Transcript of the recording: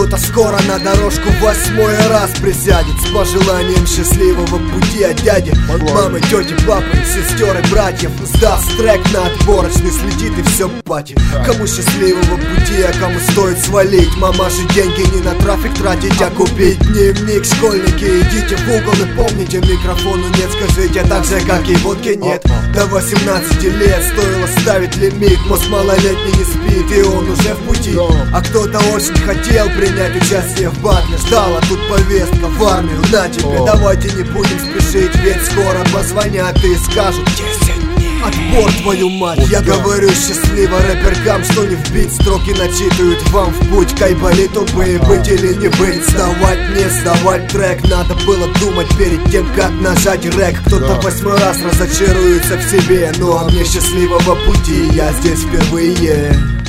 Кто-то скоро на дорожку 8-й раз присядет с пожеланием счастливого пути от дяди, мамы, тети, папы, сестер и братьев. Сдаст трек на отборочный, следит и все пати. Кому счастливого пути, а кому стоит свалить. Мамаши деньги не на трафик тратить, а купить дневник. Школьники, идите в угол и помните, микрофону нет, скажите, так же как и водки нет. До 18 лет стоило ставить лимит. Мозг малолетний не спит, и он уже в пути. А кто-то очень хотел принять участие в батле, ждал, а тут повестка в армию. На тебе, давайте не будем спешить, ведь скоро позвонят и скажут 10 дней. Отбор, твою мать. Я говорю счастливо рэперкам, что не вбить, строки начитают вам в путь. Кайбали тупые, быть или не быть, сдавать, не сдавать трек. Надо было думать перед тем, как нажать рэк. Кто-то 8-й раз разочаруется в себе, ну а мне счастливого пути, я здесь впервые.